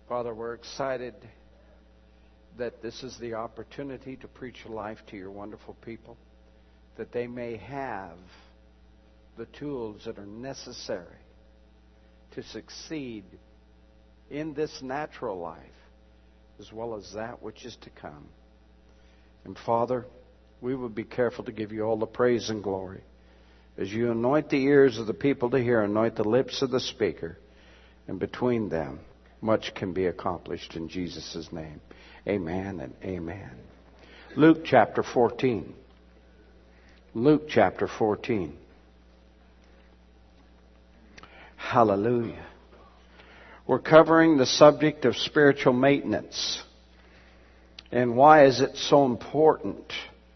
Father, we're excited that this is the opportunity to preach life to your wonderful people, that they may have the tools that are necessary to succeed in this natural life as well as that which is to come. And Father, we will be careful to give you all the praise and glory. As you anoint the ears of the people to hear, anoint the lips of the speaker, and between them much can be accomplished in Jesus' name. Amen and amen. Luke chapter 14. Luke chapter 14. Hallelujah. We're covering the subject of spiritual maintenance. And why is it so important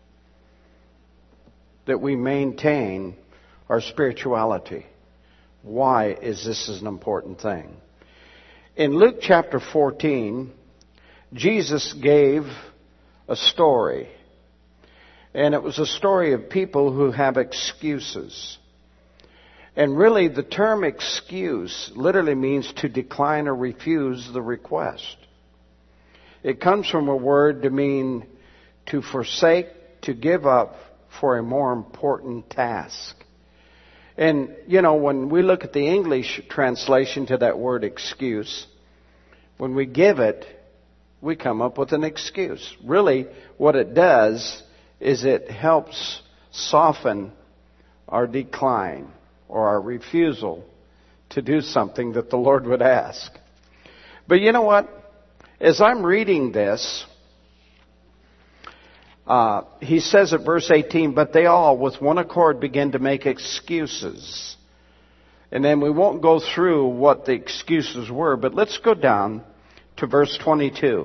that we maintain our spirituality? Why is this an important thing? In Luke chapter 14, Jesus gave a story. And it was a story of people who have excuses. And really, the term excuse literally means to decline or refuse the request. It comes from a word to mean to forsake, to give up for a more important task. And, you know, when we look at the English translation to that word excuse, when we give it, we come up with an excuse. Really, what it does is it helps soften our decline or our refusal to do something that the Lord would ask. But you know what? As I'm reading this, he says at verse 18, but they all with one accord began to make excuses. And then we won't go through what the excuses were, but let's go down to verse 22.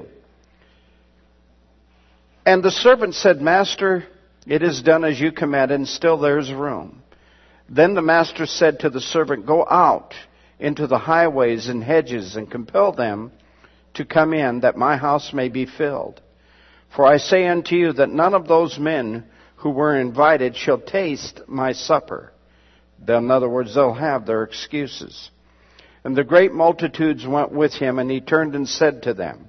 And the servant said, Master, it is done as you commanded, and still there is room. Then the master said to the servant, Go out into the highways and hedges and compel them to come in, that my house may be filled. For I say unto you that none of those men who were invited shall taste my supper. In other words, they'll have their excuses. And the great multitudes went with him, and he turned and said to them,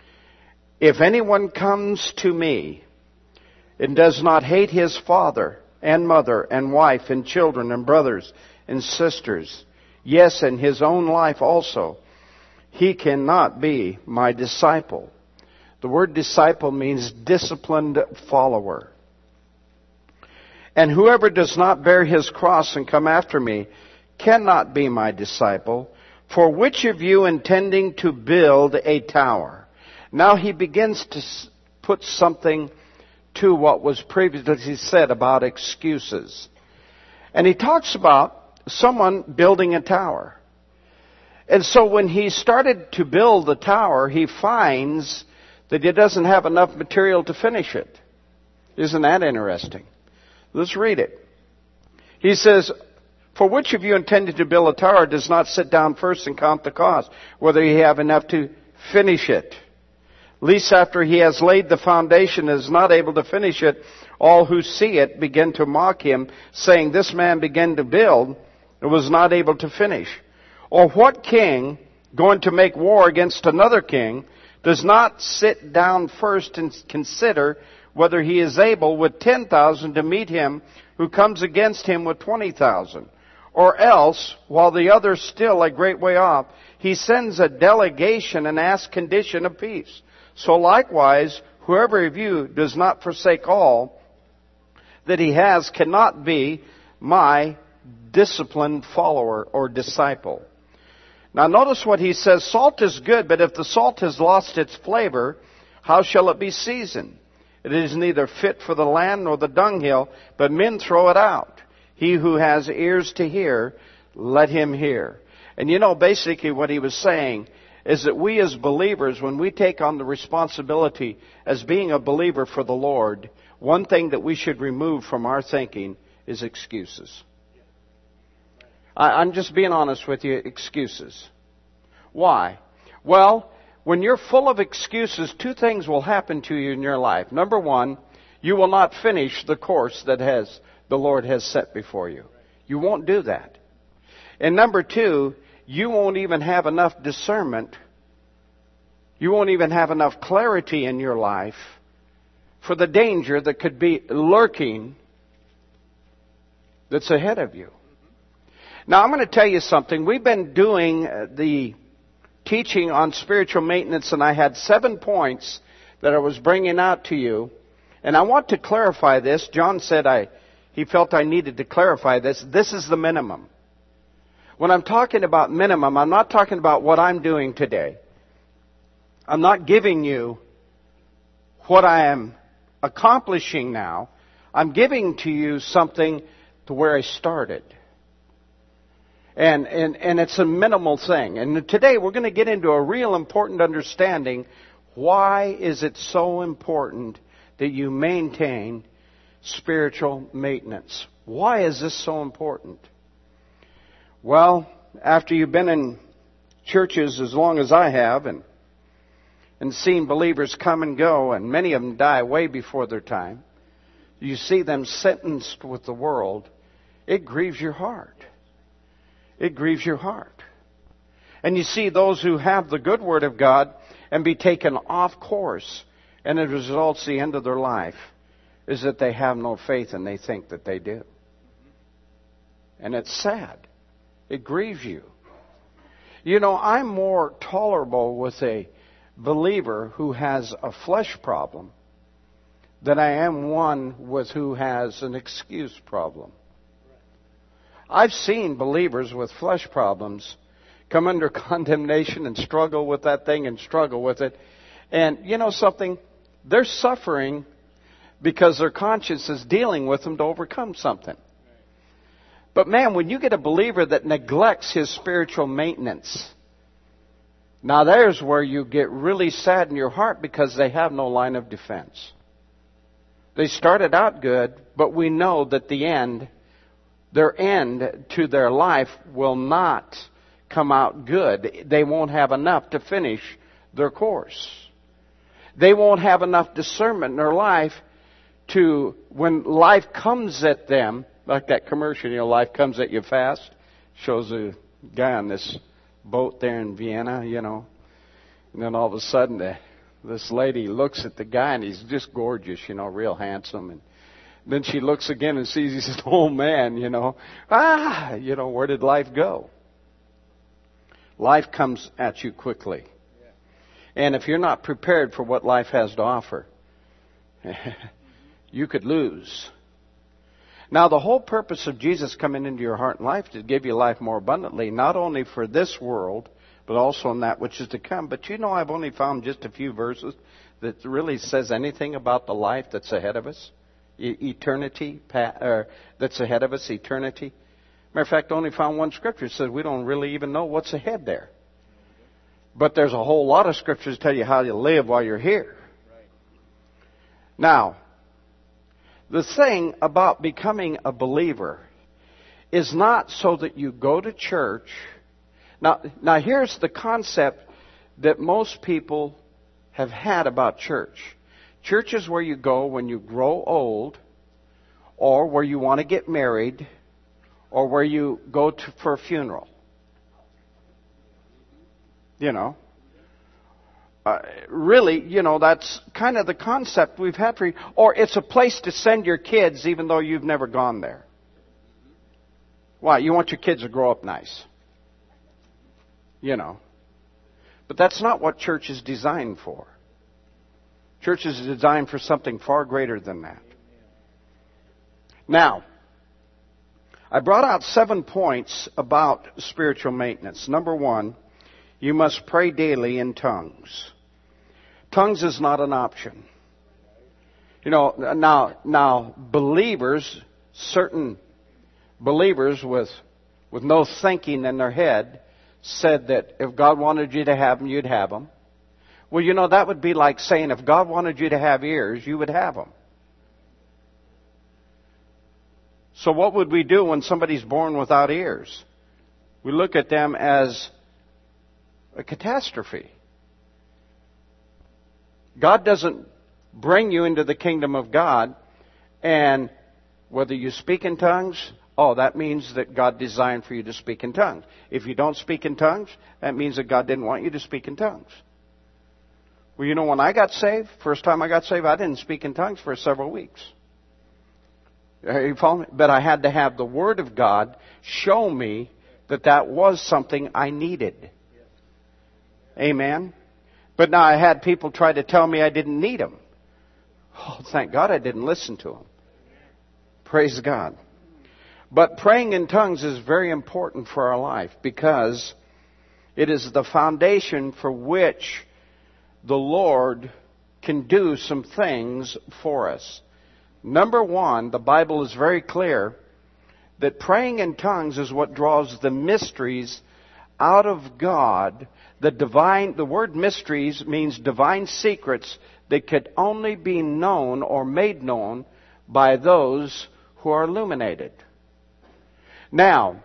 If anyone comes to me and does not hate his father and mother and wife and children and brothers and sisters, yes, and his own life also, he cannot be my disciple. The word disciple means disciplined follower. And whoever does not bear his cross and come after me cannot be my disciple. For which of you intending to build a tower? Now he begins to put something to what was previously said about excuses. And he talks about someone building a tower. And so when he started to build the tower, he finds that he doesn't have enough material to finish it. Isn't that interesting? Let's read it. He says, For which of you intended to build a tower does not sit down first and count the cost, whether he have enough to finish it? Lest after he has laid the foundation and is not able to finish it, all who see it begin to mock him, saying, This man began to build and was not able to finish. Or what king, going to make war against another king, does not sit down first and consider whether he is able with 10,000 to meet him who comes against him with 20,000? Or else, while the other is still a great way off, he sends a delegation and asks condition of peace. So likewise, whoever of you does not forsake all that he has cannot be my disciplined follower or disciple. Now notice what he says. Salt is good, but if the salt has lost its flavor, how shall it be seasoned? It is neither fit for the land nor the dunghill, but men throw it out. He who has ears to hear, let him hear. And you know, basically what he was saying is that we as believers, when we take on the responsibility as being a believer for the Lord, one thing that we should remove from our thinking is excuses. I'm just being honest with you, excuses. Why? Well, when you're full of excuses, two things will happen to you in your life. Number one, you will not finish the course that the Lord has set before you. You won't do that. And number two, you won't even have enough discernment You won't even have enough clarity in your life for the danger that could be lurking that's ahead of you. Now, I'm going to tell you something. We've been doing the teaching on spiritual maintenance, and I had 7 points that I was bringing out to you. And I want to clarify this. John said he felt I needed to clarify this. This is the minimum. When I'm talking about minimum, I'm not talking about what I'm doing today. I'm not giving you what I am accomplishing now. I'm giving to you something to where I started. And it's a minimal thing. And today we're going to get into a real important understanding. Why is it so important that you maintain spiritual maintenance? Why is this so important? Well, after you've been in churches as long as I have and seen believers come and go, and many of them die way before their time, you see them sentenced with the world, it grieves your heart. It grieves your heart. And you see those who have the good Word of God and be taken off course, and it results the end of their life is that they have no faith and they think that they do. And it's sad. It grieves you. You know, I'm more tolerable with a believer who has a flesh problem than I am one with who has an excuse problem. I've seen believers with flesh problems come under condemnation and struggle with that thing and struggle with it. And you know something? They're suffering because their conscience is dealing with them to overcome something. But man, when you get a believer that neglects his spiritual maintenance, now there's where you get really sad in your heart because they have no line of defense. They started out good, but we know that their end to their life will not come out good. They won't have enough to finish their course. They won't have enough discernment in their life to, when life comes at them, like that commercial, you know, life comes at you fast. Shows a guy on this boat there in Vienna, you know. And then all of a sudden, this lady looks at the guy, and he's just gorgeous, you know, real handsome. And then she looks again and sees he's an old man, you know. Where did life go? Life comes at you quickly. And if you're not prepared for what life has to offer, you could lose. Now, the whole purpose of Jesus coming into your heart and life is to give you life more abundantly, not only for this world, but also in that which is to come. But you know, I've only found just a few verses that really says anything about the life that's ahead of us. Eternity, that's ahead of us, eternity. Matter of fact, I only found one scripture that says we don't really even know what's ahead there. But there's a whole lot of scriptures that tell you how you live while you're here. Now, the thing about becoming a believer is not so that you go to church. Now here's the concept that most people have had about church. Church is where you go when you grow old, or where you want to get married, or where you go for a funeral. You know. Really, you know, that's kind of the concept we've had for you. Or it's a place to send your kids even though you've never gone there. Why? You want your kids to grow up nice. You know. But that's not what church is designed for. Church is designed for something far greater than that. Now, I brought out 7 points about spiritual maintenance. Number 1, you must pray daily in tongues. Tongues is not an option. You know, now believers, certain believers with no thinking in their head, said that if God wanted you to have them, you'd have them. Well, you know, that would be like saying if God wanted you to have ears, you would have them. So what would we do when somebody's born without ears? We look at them as a catastrophe. God doesn't bring you into the kingdom of God, and whether you speak in tongues, that means that God designed for you to speak in tongues. If you don't speak in tongues, that means that God didn't want you to speak in tongues. Well, you know, when I got saved, first time I got saved, I didn't speak in tongues for several weeks. You follow me? But I had to have the Word of God show me that that was something I needed. Amen? But now I had people try to tell me I didn't need them. Oh, thank God I didn't listen to them. Praise God. But praying in tongues is very important for our life because it is the foundation for which the Lord can do some things for us. Number one, the Bible is very clear that praying in tongues is what draws the mysteries out of God. The word mysteries means divine secrets that could only be known or made known by those who are illuminated. Now,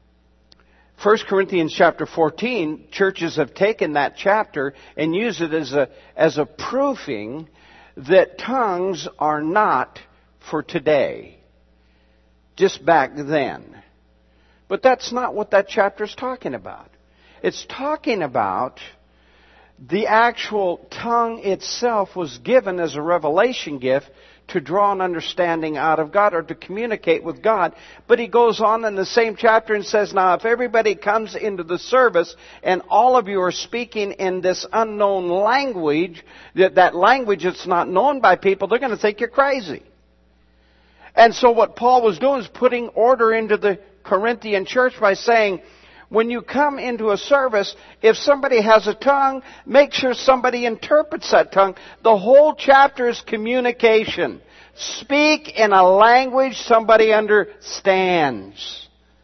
1 Corinthians chapter 14, churches have taken that chapter and used it as a proofing that tongues are not for today, just back then. But that's not what that chapter is talking about. It's talking about the actual tongue itself was given as a revelation gift to draw an understanding out of God or to communicate with God. But he goes on in the same chapter and says, now if everybody comes into the service and all of you are speaking in this unknown language, that language that's not known by people, they're going to think you're crazy. And so what Paul was doing is putting order into the Corinthian church by saying, when you come into a service, if somebody has a tongue, make sure somebody interprets that tongue. The whole chapter is communication. Speak in a language somebody understands.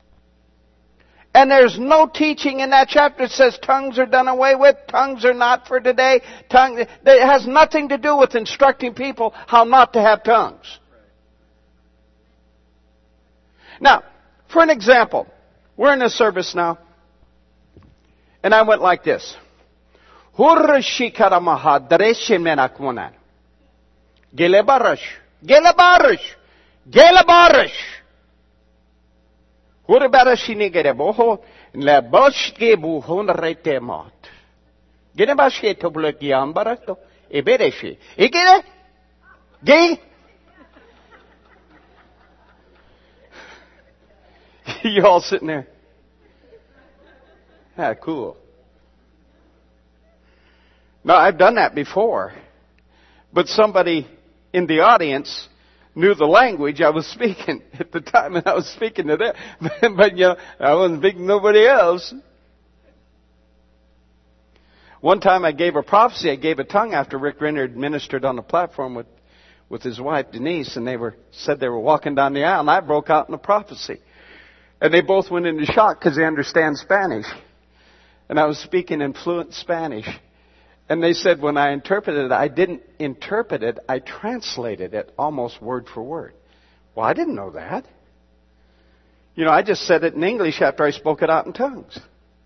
And there's no teaching in that chapter that says tongues are done away with, tongues are not for today. It has nothing to do with instructing people how not to have tongues. Now, for an example, we're in a service now, and I went like this. You all sitting there. Yeah, cool. Now, I've done that before. But somebody in the audience knew the language I was speaking at the time, and I was speaking to them. But, you know, I wasn't speaking to nobody else. One time I gave a prophecy. I gave a tongue after Rick Renner had ministered on the platform with his wife, Denise, and said they were walking down the aisle, and I broke out in a prophecy. And they both went into shock because they understand Spanish. And I was speaking in fluent Spanish. And they said when I interpreted it, I didn't interpret it, I translated it almost word for word. Well, I didn't know that. You know, I just said it in English after I spoke it out in tongues.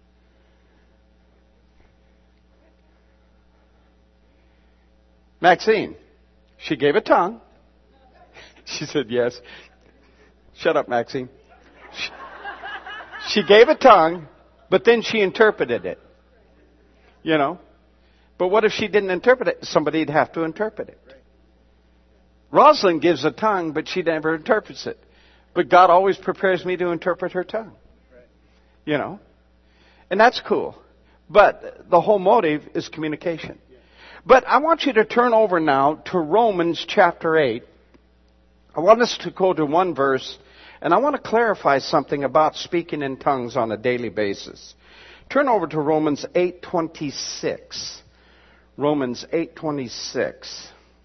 Maxine, she gave a tongue. She said yes. Shut up, Maxine. She gave a tongue, but then she interpreted it. You know? But what if she didn't interpret it? Somebody'd have to interpret it. Rosalind gives a tongue, but she never interprets it. But God always prepares me to interpret her tongue. You know? And that's cool. But the whole motive is communication. But I want you to turn over now to Romans chapter 8. I want us to go to one verse. And I want to clarify something about speaking in tongues on a daily basis. Turn over to Romans 8:26. Romans 8:26.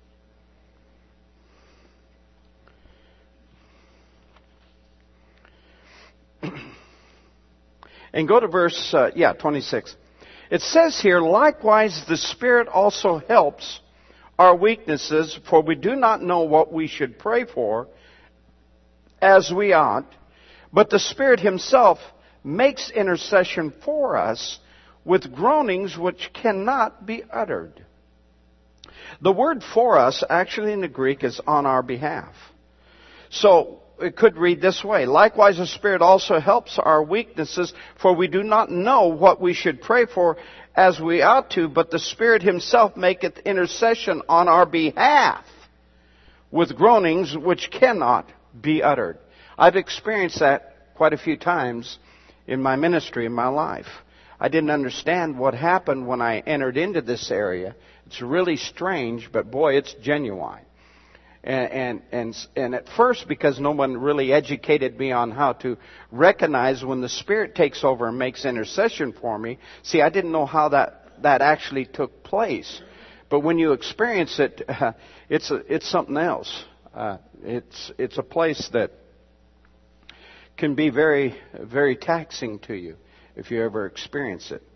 And go to verse 26. It says here, likewise the Spirit also helps our weaknesses, for we do not know what we should pray for as we ought, but the Spirit Himself makes intercession for us with groanings which cannot be uttered. The word for us actually in the Greek is on our behalf. So it could read this way. Likewise the Spirit also helps our weaknesses, for we do not know what we should pray for as we ought to, but the Spirit Himself maketh intercession on our behalf with groanings which cannot be uttered. I've experienced that quite a few times in my ministry, in my life. I didn't understand what happened when I entered into this area. It's really strange, but boy, it's genuine. And at first, because no one really educated me on how to recognize when the Spirit takes over and makes intercession for me, see, I didn't know how that actually took place. But when you experience it, it's something else. It's a place that can be very, very taxing to you if you ever experience it.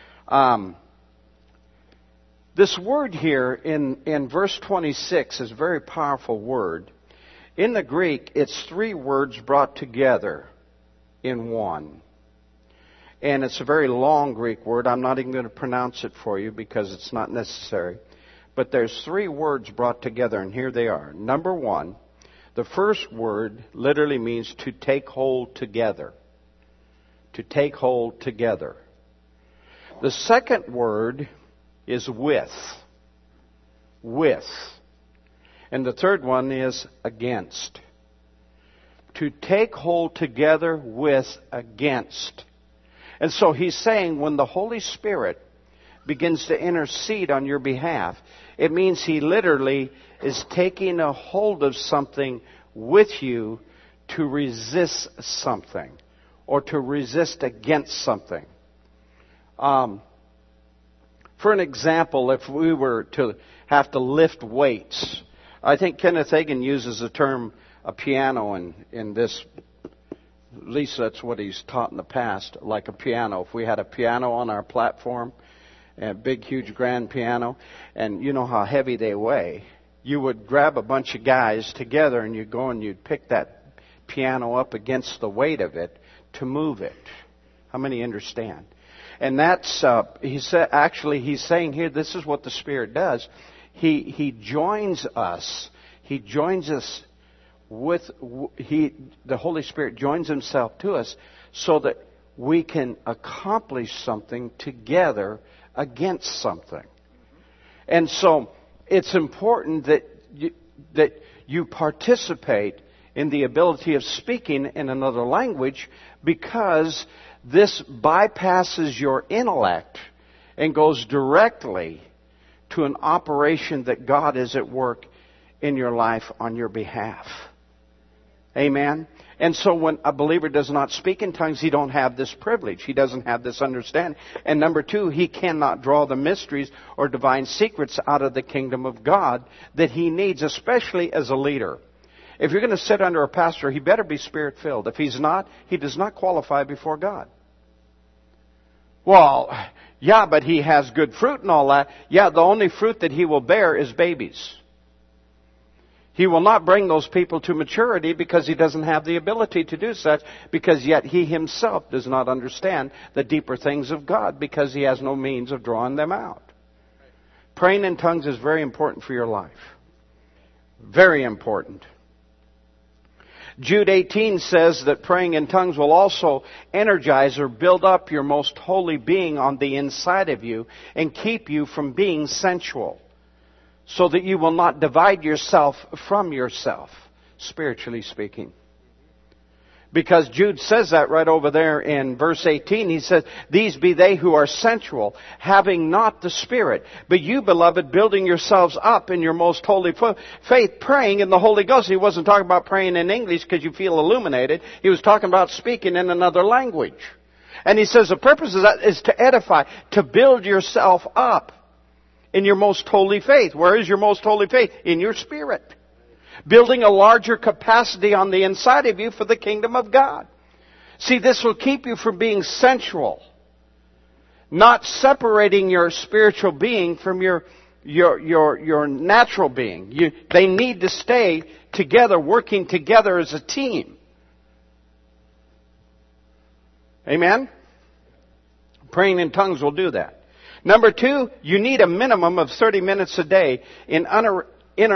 This word here in verse 26 is a very powerful word. In the Greek, it's 3 words brought together in one. And it's a very long Greek word. I'm not even going to pronounce it for you because it's not necessary. But there's 3 words brought together, and here they are. Number 1, the first word literally means to take hold together. To take hold together. The second word is with. With. And the third one is against. To take hold together with against. And so he's saying when the Holy Spirit begins to intercede on your behalf, it means He literally is taking a hold of something with you to resist something or to resist against something. For an example, if we were to have to lift weights, I think Kenneth Hagin uses the term a piano in this. At least that's what he's taught in the past, like a piano. If we had a piano on our platform, a big, huge, grand piano, and you know how heavy they weigh, you would grab a bunch of guys together and you'd go and you'd pick that piano up against the weight of it to move it. How many understand? And that's, he's saying here, this is what the Spirit does. He joins us. He joins us with, the Holy Spirit joins Himself to us so that we can accomplish something together against something. And so, it's important that you participate in the ability of speaking in another language, because this bypasses your intellect and goes directly to an operation that God is at work in your life on your behalf. Amen? And so when a believer does not speak in tongues, he don't have this privilege. He doesn't have this understanding. And number 2, he cannot draw the mysteries or divine secrets out of the kingdom of God that he needs, especially as a leader. If you're going to sit under a pastor, he better be Spirit-filled. If he's not, he does not qualify before God. Well, yeah, but he has good fruit and all that. Yeah, the only fruit that he will bear is babies. He will not bring those people to maturity because he doesn't have the ability to do such, because yet he himself does not understand the deeper things of God because he has no means of drawing them out. Praying in tongues is very important for your life. Very important. Jude 18 says that praying in tongues will also energize or build up your most holy being on the inside of you and keep you from being sensual, so that you will not divide yourself from yourself, spiritually speaking. Because Jude says that right over there in verse 18. He says, "These be they who are sensual, having not the Spirit. But you, beloved, building yourselves up in your most holy faith, praying in the Holy Ghost." He wasn't talking about praying in English because you feel illuminated. He was talking about speaking in another language. And he says the purpose of that is to edify, to build yourself up in your most holy faith. Where is your most holy faith? In your spirit. Building a larger capacity on the inside of you for the kingdom of God. See, this will keep you from being sensual. Not separating your spiritual being from your natural being. They need to stay together, working together as a team. Amen? Praying in tongues will do that. Number 2, you need a minimum of 30 minutes a day in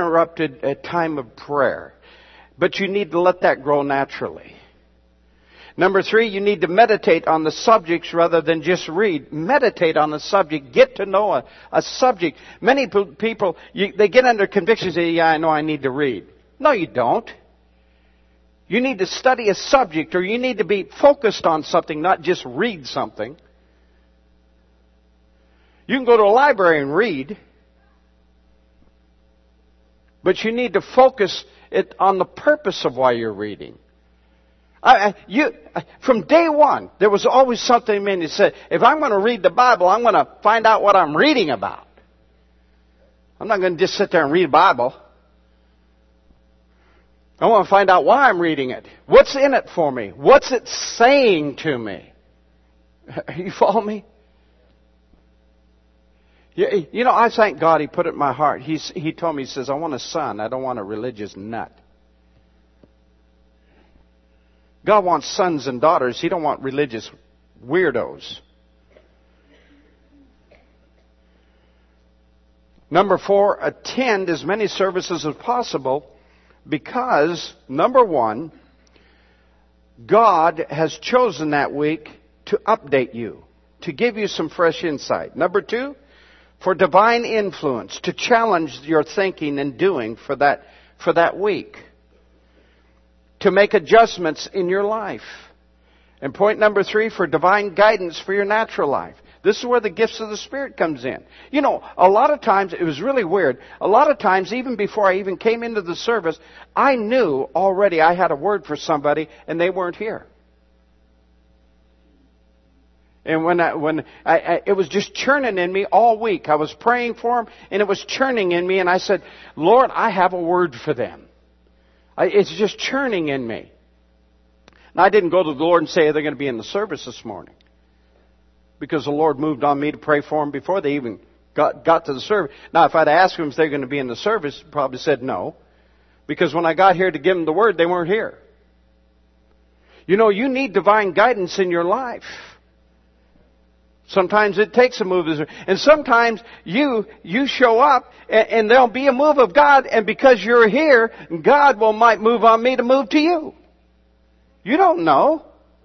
uninterrupted time of prayer. But you need to let that grow naturally. Number 3, you need to meditate on the subjects rather than just read. Meditate on the subject. Get to know a subject. Many people, they get under conviction and say, yeah, I know I need to read. No, you don't. You need to study a subject, or you need to be focused on something, not just read something. You can go to a library and read, but you need to focus it on the purpose of why you're reading. From day one, there was always something in me that said, if I'm going to read the Bible, I'm going to find out what I'm reading about. I'm not going to just sit there and read the Bible. I want to find out why I'm reading it. What's in it for me? What's it saying to me? You follow me? You know, I thank God He put it in my heart. He told me, He says, I want a son. I don't want a religious nut. God wants sons and daughters. He don't want religious weirdos. Number 4, attend as many services as possible because, number 1, God has chosen that week to update you, to give you some fresh insight. Number 2, for divine influence, to challenge your thinking and doing for that week. To make adjustments in your life. And point number 3, for divine guidance for your natural life. This is where the gifts of the Spirit comes in. You know, a lot of times, it was really weird. A lot of times, even before I even came into the service, I knew already I had a word for somebody and they weren't here. And it was just churning in me all week. I was praying for them and it was churning in me, and I said, Lord, I have a word for them. It's just churning in me. And I didn't go to the Lord and say they're going to be in the service this morning. Because the Lord moved on me to pray for them before they even got to the service. Now, if I'd asked them if they're going to be in the service, I'd probably said no. Because when I got here to give them the word, they weren't here. You know, you need divine guidance in your life. Sometimes it takes a move. And sometimes you show up and there'll be a move of God, and because you're here, God might move on me to move to you. You don't know.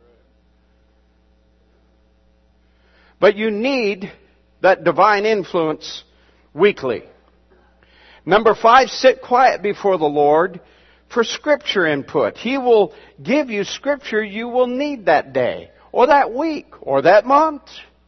But you need that divine influence weekly. Number 5, sit quiet before the Lord for Scripture input. He will give you Scripture you will need that day, or that week, or that month.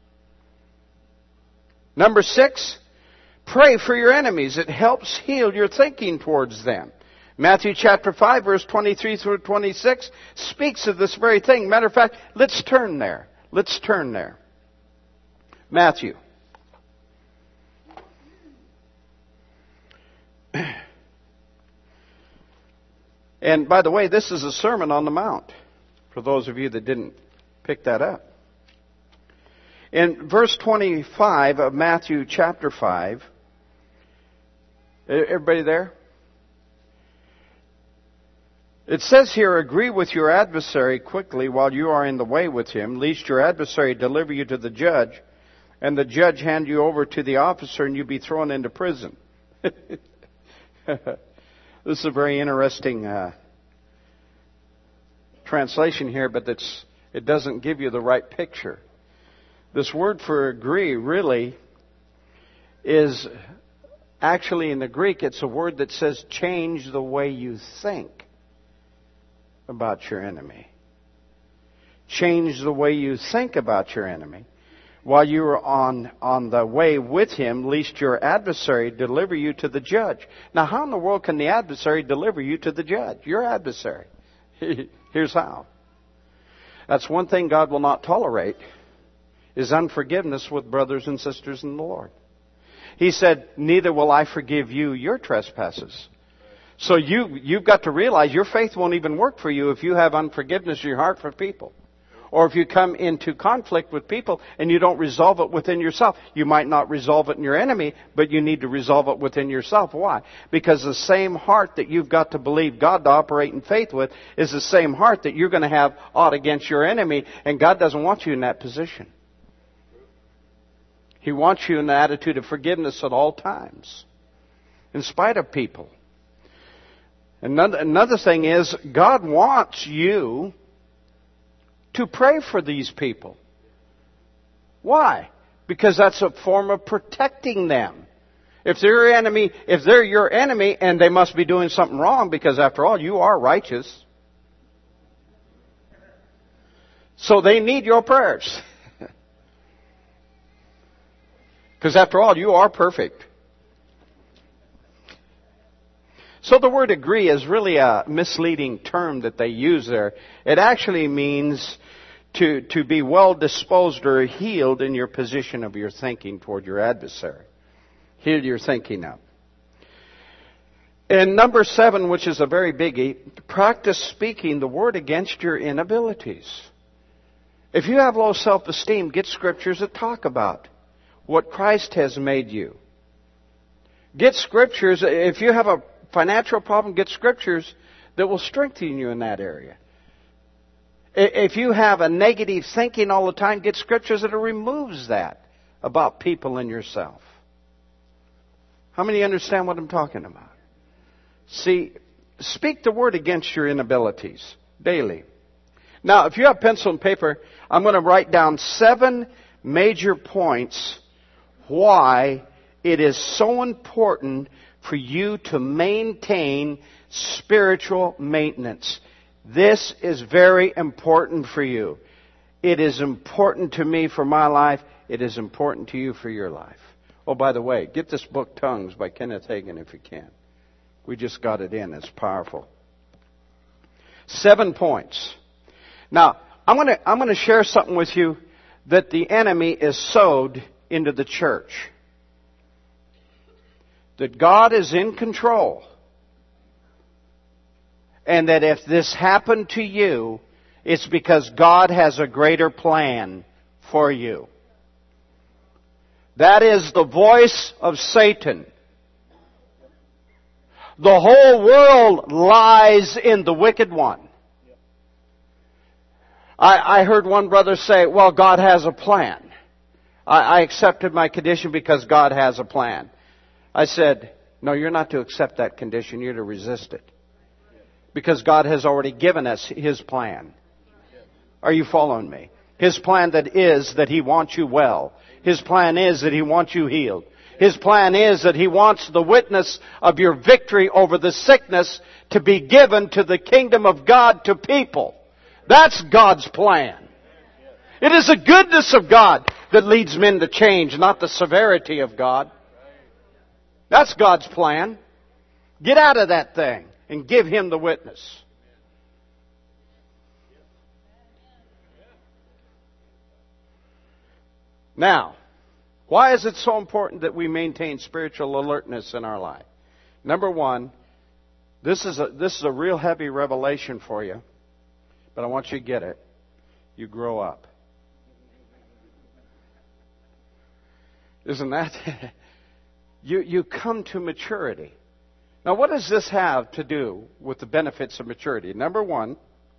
Number 6, pray for your enemies. It helps heal your thinking towards them. Matthew chapter 5, verse 23 through 26 speaks of this very thing. Matter of fact, let's turn there. Let's turn there. Matthew. And by the way, this is a Sermon on the Mount, for those of you that didn't pick that up. In verse 25 of Matthew chapter 5, everybody there? It says here, agree with your adversary quickly while you are in the way with him, lest your adversary deliver you to the judge, and the judge hand you over to the officer, and you be thrown into prison. This is a very interesting translation here, but it doesn't give you the right picture. This word for agree really is actually in the Greek, it's a word that says change the way you think about your enemy. Change the way you think about your enemy while you are on the way with him, lest your adversary deliver you to the judge. Now, how in the world can the adversary deliver you to the judge? Your adversary. Here's how. That's one thing God will not tolerate, is unforgiveness with brothers and sisters in the Lord. He said, neither will I forgive you your trespasses. So you've got to realize your faith won't even work for you if you have unforgiveness in your heart for people. Or if you come into conflict with people and you don't resolve it within yourself. You might not resolve it in your enemy, but you need to resolve it within yourself. Why? Because the same heart that you've got to believe God to operate in faith with is the same heart that you're going to have ought against your enemy, and God doesn't want you in that position. He wants you in the attitude of forgiveness at all times, in spite of people. Another thing is, God wants you to pray for these people. Why? Because that's a form of protecting them. If they're your enemy, and they must be doing something wrong, because after all, you are righteous. So they need your prayers. Because after all, you are perfect. So the word agree is really a misleading term that they use there. It actually means to be well disposed or healed in your position of your thinking toward your adversary. Heal your thinking up. And number 7, which is a very biggie, practice speaking the word against your inabilities. If you have low self-esteem, get scriptures that talk about what Christ has made you. Get scriptures. If you have a financial problem, get scriptures that will strengthen you in that area. If you have a negative thinking all the time, get scriptures that removes that about people and yourself. How many understand what I'm talking about? See, speak the word against your inabilities daily. Now, if you have pencil and paper, I'm going to write down 7 major points why it is so important for you to maintain spiritual maintenance. This is very important for you. It is important to me for my life. It is important to you for your life. Oh, by the way, get this book, Tongues, by Kenneth Hagin, if you can. We just got it in. It's powerful. 7 points. Now, I'm going to share something with you that the enemy is sowed into the church. That God is in control. And that if this happened to you, it's because God has a greater plan for you. That is the voice of Satan. The whole world lies in the wicked one. I heard one brother say, well, God has a plan. I accepted my condition because God has a plan. I said, no, you're not to accept that condition. You're to resist it. Because God has already given us His plan. Are you following me? His plan is that He wants you well. His plan is that He wants you healed. His plan is that He wants the witness of your victory over the sickness to be given to the kingdom of God to people. That's God's plan. It is the goodness of God that leads men to change, not the severity of God. That's God's plan. Get out of that thing and give Him the witness. Now, why is it so important that we maintain spiritual alertness in our life? Number 1, this is a real heavy revelation for you, but I want you to get it. You grow up. Isn't that? You come to maturity. Now, what does this have to do with the benefits of maturity? Number 1,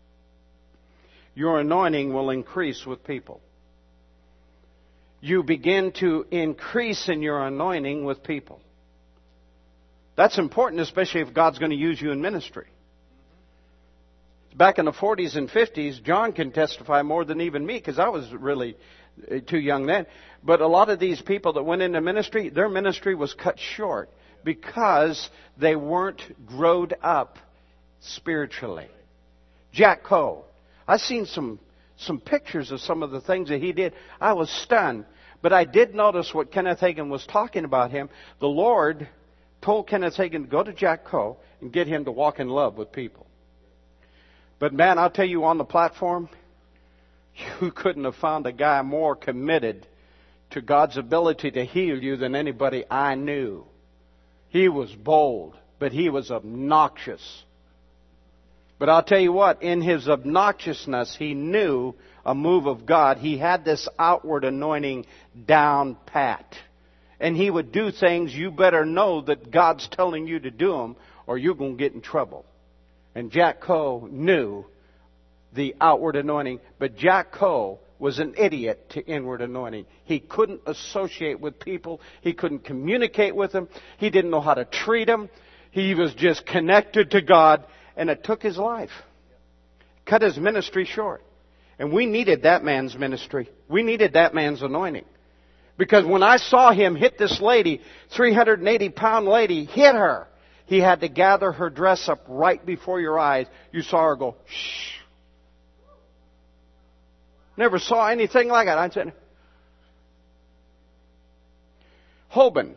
your anointing will increase with people. You begin to increase in your anointing with people. That's important, especially if God's going to use you in ministry. Back in the 40s and 50s, John can testify more than even me, because I was really too young then. But a lot of these people that went into ministry, their ministry was cut short because they weren't growed up spiritually. Jack Coe. I've seen some pictures of some of the things that he did. I was stunned. But I did notice what Kenneth Hagin was talking about him. The Lord told Kenneth Hagin to go to Jack Coe and get him to walk in love with people. But man, I'll tell you, on the platform, you couldn't have found a guy more committed to God's ability to heal you than anybody I knew. He was bold, but he was obnoxious. But I'll tell you what, in his obnoxiousness, he knew a move of God. He had this outward anointing down pat. And he would do things you better know that God's telling you to do them, or you're going to get in trouble. And Jack Coe knew the outward anointing, but Jack Coe was an idiot to inward anointing. He couldn't associate with people. He couldn't communicate with them. He didn't know how to treat them. He was just connected to God, and it took his life. Cut his ministry short. And we needed that man's ministry. We needed that man's anointing. Because when I saw him hit this lady, 380-pound lady, hit her, he had to gather her dress up right before your eyes. You saw her go, shh. Never saw anything like it. I said, Hoban,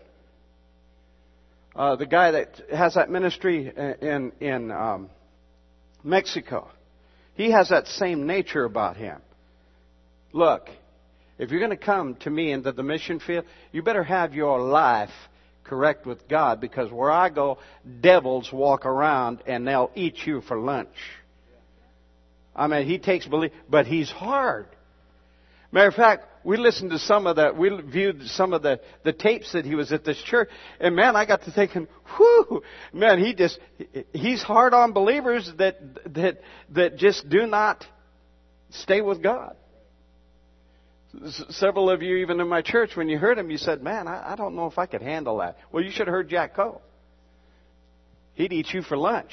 the guy that has that ministry in Mexico, he has that same nature about him. Look, if you're going to come to me into the mission field, you better have your life correct with God, because where I go, devils walk around and they'll eat you for lunch. I mean, he takes belief, but he's hard. Matter of fact, we viewed some of the tapes that he was at this church, and man, I got to thinking, whew, man, he's hard on believers that just do not stay with God. Several of you, even in my church, when you heard him, you said, man, I don't know if I could handle that. Well, you should have heard Jack Coe. He'd eat you for lunch.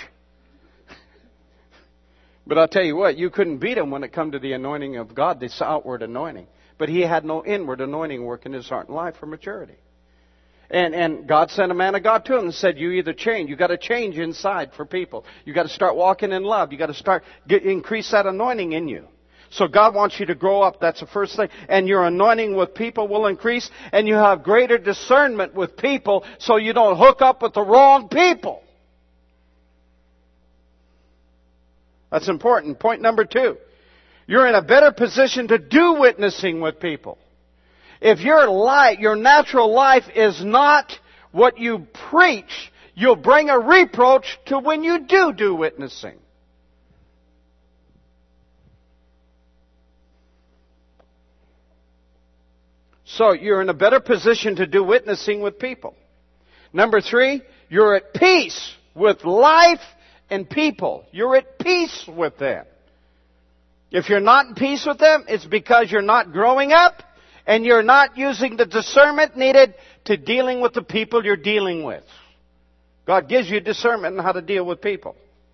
But I'll tell you what, you couldn't beat him when it come to the anointing of God, this outward anointing. But he had no inward anointing work in his heart and life for maturity. And God sent a man of God to him and said, you either change. You got to change inside for people. You got to start walking in love. You got to increase that anointing in you. So God wants you to grow up. That's the first thing. And your anointing with people will increase. And you have greater discernment with people so you don't hook up with the wrong people. That's important. Point number 2. You're in a better position to do witnessing with people. If your natural life is not what you preach, you'll bring a reproach to when you do witnessing. So you're in a better position to do witnessing with people. Number 3, you're at peace with life and people. You're at peace with them. If you're not in peace with them, it's because you're not growing up and you're not using the discernment needed to dealing with the people you're dealing with. God gives you discernment on how to deal with people.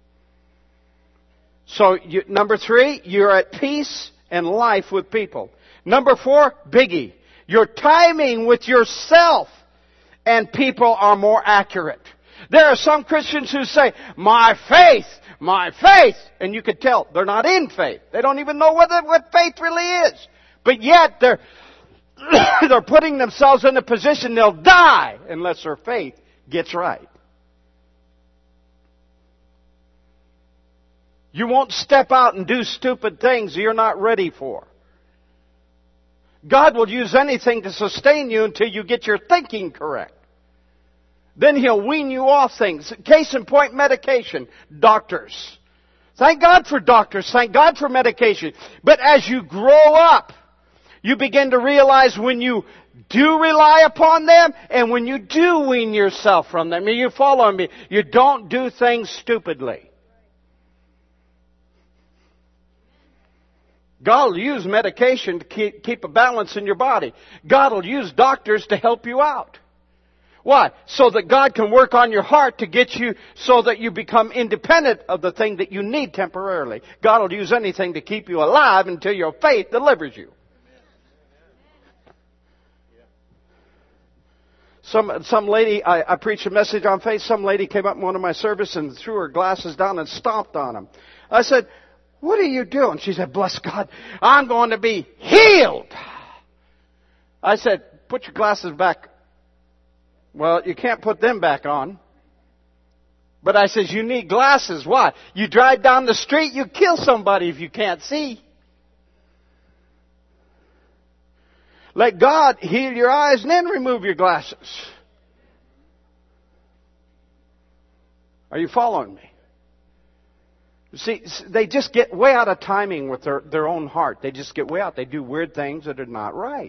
So, number 3, you're at peace and life with people. Number 4, biggie. Your timing with yourself and people are more accurate. There are some Christians who say, my faith. And you could tell they're not in faith. They don't even know what faith really is. But yet they're putting themselves in a position they'll die unless their faith gets right. You won't step out and do stupid things you're not ready for. God will use anything to sustain you until you get your thinking correct. Then He'll wean you off things. Case in point, medication. Doctors. Thank God for doctors. Thank God for medication. But as you grow up, you begin to realize when you do rely upon them and when you do wean yourself from them. You follow me. You don't do things stupidly. God will use medication to keep a balance in your body. God will use doctors to help you out. Why? So that God can work on your heart to get you so that you become independent of the thing that you need temporarily. God will use anything to keep you alive until your faith delivers you. Some lady, I preached a message on faith. Some lady came up in one of my services and threw her glasses down and stomped on them. I said, what are you doing? She said, bless God, I'm going to be healed. I said, put your glasses back. Well, you can't put them back on. But I says, you need glasses. Why? You drive down the street, you kill somebody if you can't see. Let God heal your eyes and then remove your glasses. Are you following me? See, they just get way out of timing with their own heart. They just get way out. They do weird things that are not right.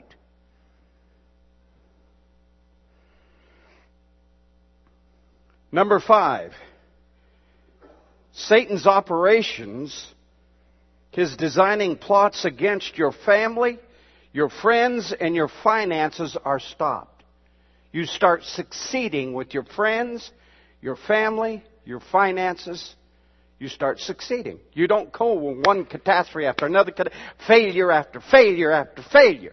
Number 5. Satan's operations, his designing plots against your family, your friends, and your finances are stopped. You start succeeding with your friends, your family, your finances. you start succeeding. You don't go with one catastrophe after another, failure after failure after failure.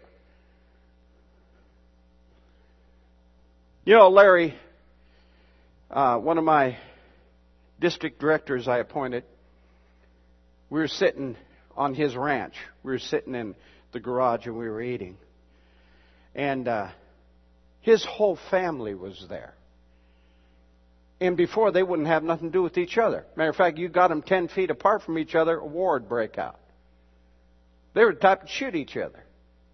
You know, Larry, one of my district directors I appointed, we were sitting on his ranch. We were sitting in the garage and we were eating. And his whole family was there. And before, they wouldn't have nothing to do with each other. Matter of fact, you got them 10 feet apart from each other, a war would break out. They were the type to shoot each other.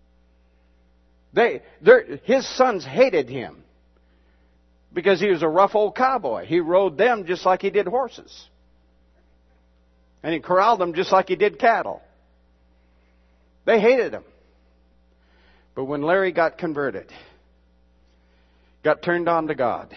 His sons hated him because he was a rough old cowboy. He rode them just like he did horses. And he corralled them just like he did cattle. They hated him. But when Larry got converted, got turned on to God,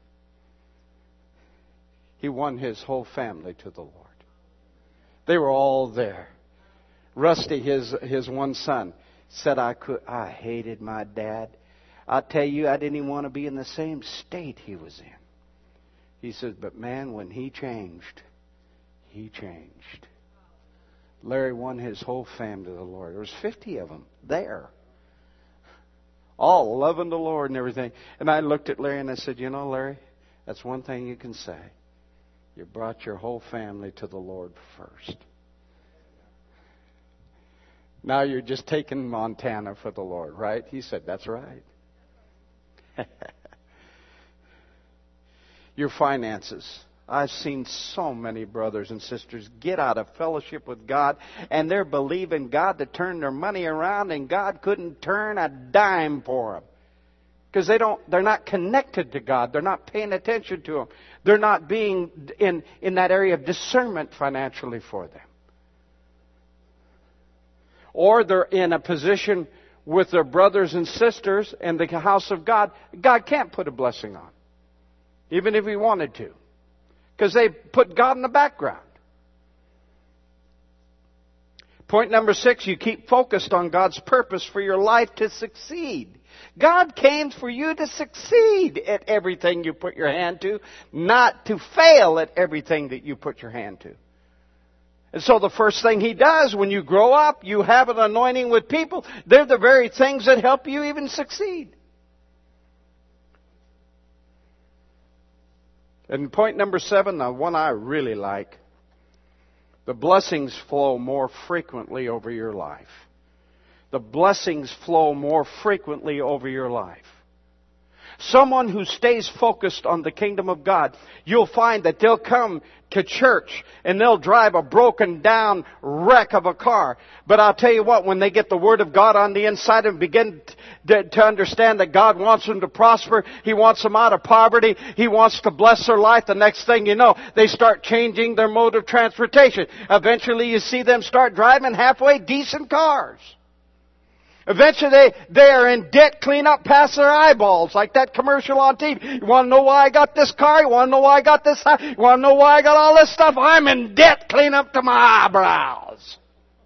he won his whole family to the Lord. They were all there. Rusty, his one son, said, I hated my dad. I tell you, I didn't even want to be in the same state he was in. He says, but man, when he changed, he changed. Larry won his whole family to the Lord. There was 50 of them there, all loving the Lord and everything. And I looked at Larry and I said, you know, Larry, that's one thing you can say. You brought your whole family to the Lord first. Now you're just taking Montana for the Lord, right? He said, that's right. Your finances. I've seen so many brothers and sisters get out of fellowship with God, and they're believing God to turn their money around, and God couldn't turn a dime for them. Because they're not connected to God. They're not paying attention to Him. They're not being in that area of discernment financially for them. Or they're in a position with their brothers and sisters in the house of God. God can't put a blessing on, even if He wanted to. Because they put God in the background. Point number 6, you keep focused on God's purpose for your life to succeed. God came for you to succeed at everything you put your hand to, not to fail at everything that you put your hand to. And so the first thing He does when you grow up, you have an anointing with people. They're the very things that help you even succeed. And point number 7, the one I really like, the blessings flow more frequently over your life. The blessings flow more frequently over your life. Someone who stays focused on the kingdom of God, you'll find that they'll come to church and they'll drive a broken down wreck of a car. But I'll tell you what, when they get the Word of God on the inside and begin to understand that God wants them to prosper, He wants them out of poverty, He wants to bless their life, the next thing you know, they start changing their mode of transportation. Eventually you see them start driving halfway decent cars. Eventually, they are in debt clean up past their eyeballs, like that commercial on TV. You want to know why I got this car? You want to know why I got this house? You want to know why I got all this stuff? I'm in debt clean up to my eyebrows.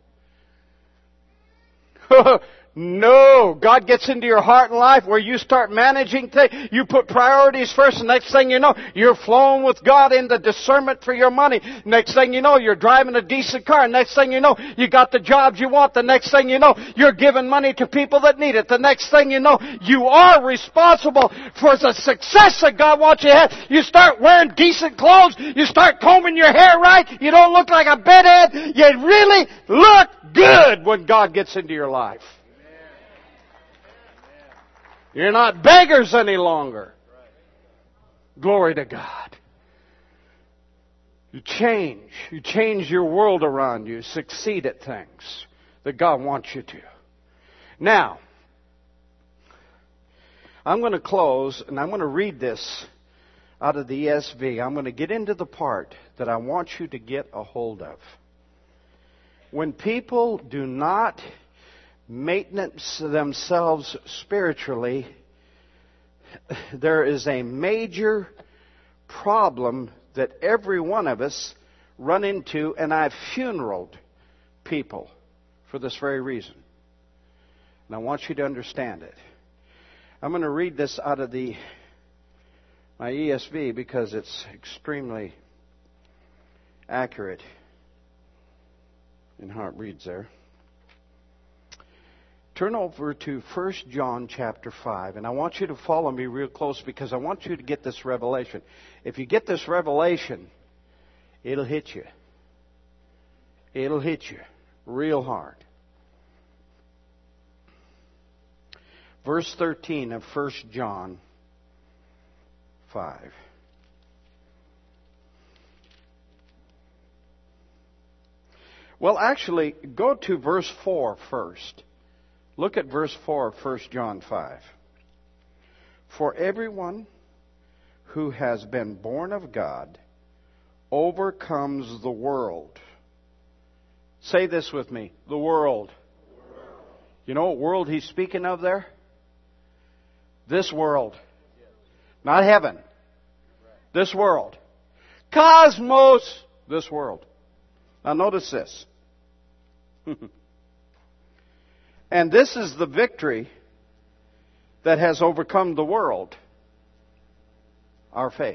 No, God gets into your heart and life where you start managing things. You put priorities first, and next thing you know, you're flowing with God in the discernment for your money. Next thing you know, you're driving a decent car. Next thing you know, you got the jobs you want. The next thing you know, you're giving money to people that need it. The next thing you know, you are responsible for the success that God wants you to have. You start wearing decent clothes. You start combing your hair right. You don't look like a bedhead. You really look good when God gets into your life. You're not beggars any longer. Glory to God. You change. You change your world around you. Succeed at things that God wants you to. Now, I'm going to close and I'm going to read this out of the ESV. I'm going to get into the part that I want you to get a hold of. When people do not maintenance themselves spiritually, there is a major problem that every one of us run into, and I've funeraled people for this very reason. And I want you to understand it. I'm going to read this out of my ESV because it's extremely accurate in how it reads there. Turn over to 1 John chapter 5, and I want you to follow me real close because I want you to get this revelation. If you get this revelation, it'll hit you. It'll hit you real hard. Verse 13 of 1 John 5. Well, actually, go to verse 4 first. Look at verse 4 of 1 John 5. For everyone who has been born of God overcomes the world. Say this with me. The world. You know what world he's speaking of there? This world. Not heaven. This world. Cosmos. This world. Now notice this. And this is the victory that has overcome the world. Our faith.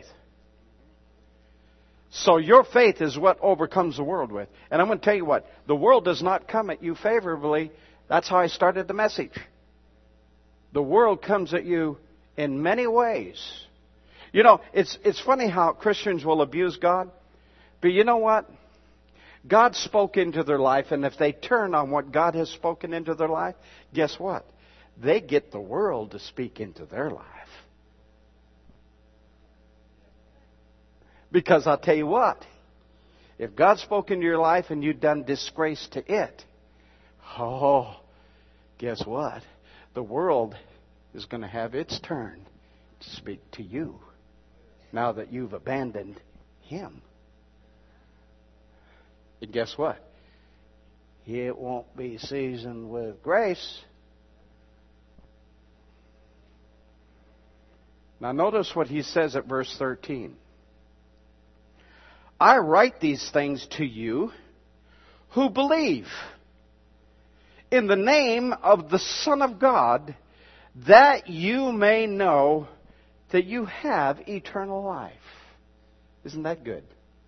So your faith is what overcomes the world with. And I'm going to tell you what. The world does not come at you favorably. That's how I started the message. The world comes at you in many ways. You know, it's funny how Christians will abuse God. But you know what? God spoke into their life, and if they turn on what God has spoken into their life, guess what? They get the world to speak into their life. Because I'll tell you what, if God spoke into your life and you've done disgrace to it, guess what? The world is going to have its turn to speak to you now that you've abandoned Him. And guess what? It won't be seasoned with grace. Now notice what he says at verse 13. I write these things to you who believe in the name of the Son of God, that you may know that you have eternal life. Isn't that good?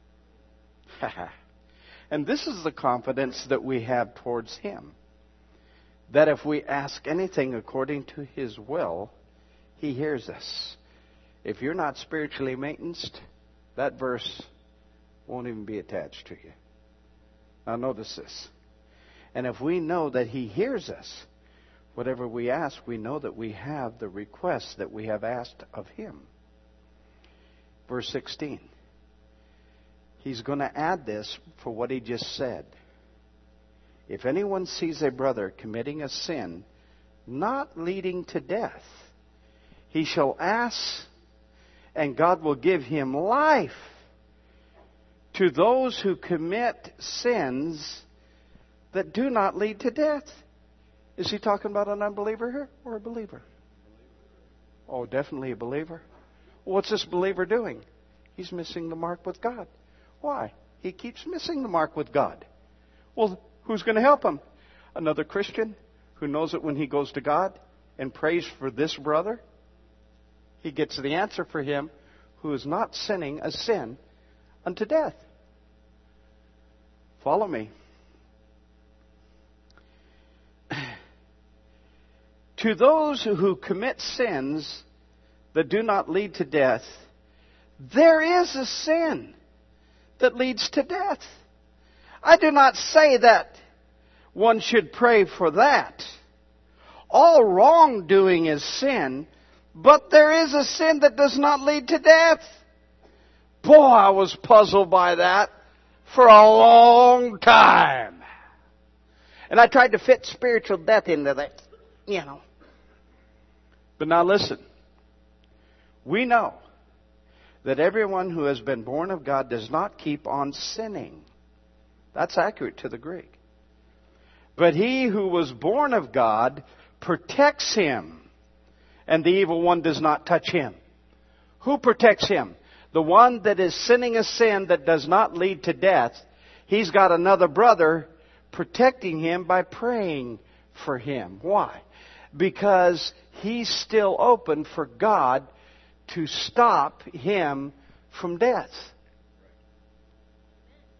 And this is the confidence that we have towards Him. That if we ask anything according to His will, He hears us. If you're not spiritually maintenance, that verse won't even be attached to you. Now notice this. And if we know that He hears us, whatever we ask, we know that we have the request that we have asked of Him. Verse 16. He's going to add this for what he just said. If anyone sees a brother committing a sin not leading to death, he shall ask, and God will give him life. To those who commit sins that do not lead to death. Is he talking about an unbeliever here or a believer? Oh, definitely a believer. What's this believer doing? He's missing the mark with God. Why? He keeps missing the mark with God. Well, who's going to help him? Another Christian who knows that when he goes to God and prays for this brother, he gets the answer for him who is not sinning a sin unto death. Follow me. To those who commit sins that do not lead to death, there is a sin that leads to death. I do not say that one should pray for that. All wrongdoing is sin, but there is a sin that does not lead to death. Boy, I was puzzled by that for a long time. And I tried to fit spiritual death into that, you know. But now listen. We know that everyone who has been born of God does not keep on sinning. That's accurate to the Greek. But he who was born of God protects him, and the evil one does not touch him. Who protects him? The one that is sinning a sin that does not lead to death. He's got another brother protecting him by praying for him. Why? Because he's still open for God to stop him from death.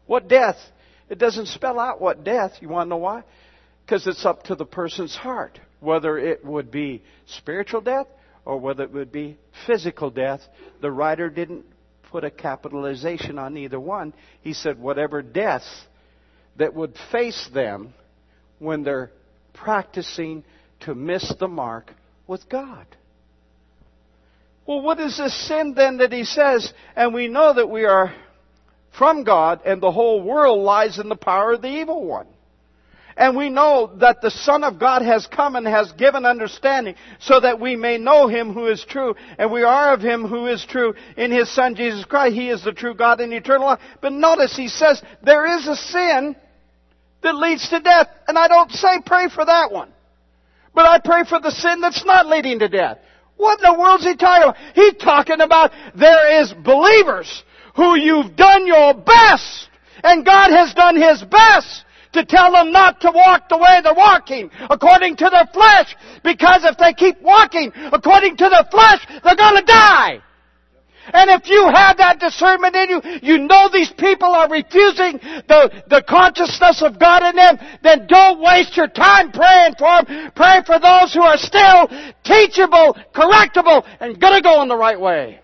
What death? It doesn't spell out what death. You want to know why? Because it's up to the person's heart, whether it would be spiritual death or whether it would be physical death. The writer didn't put a capitalization on either one. He said whatever death that would face them when they're practicing to miss the mark with God. Well, what is this sin then that he says? And we know that we are from God and the whole world lies in the power of the evil one. And we know that the Son of God has come and has given understanding so that we may know Him who is true. And we are of Him who is true in His Son Jesus Christ. He is the true God and eternal life. But notice he says there is a sin that leads to death. And I don't say pray for that one. But I pray for the sin that's not leading to death. What in the world is he talking about? He's talking about there is believers who you've done your best. And God has done His best to tell them not to walk the way they're walking according to their flesh. Because if they keep walking according to their flesh, they're going to die. And if you have that discernment in you, you know these people are refusing the consciousness of God in them, then don't waste your time praying for them. Pray for those who are still teachable, correctable, and going to go in the right way.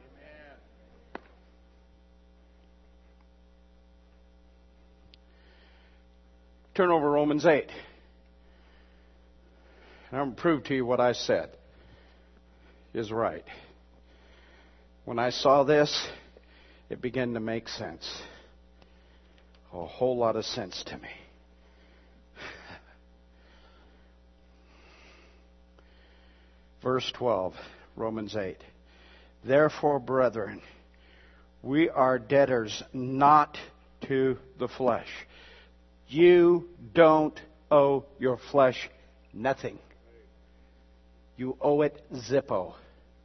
Turn over Romans 8. And I'm going to prove to you what I said is right. When I saw this, it began to make sense. A whole lot of sense to me. Verse 12, Romans 8. Therefore, brethren, we are debtors not to the flesh. You don't owe your flesh nothing. You owe it zippo.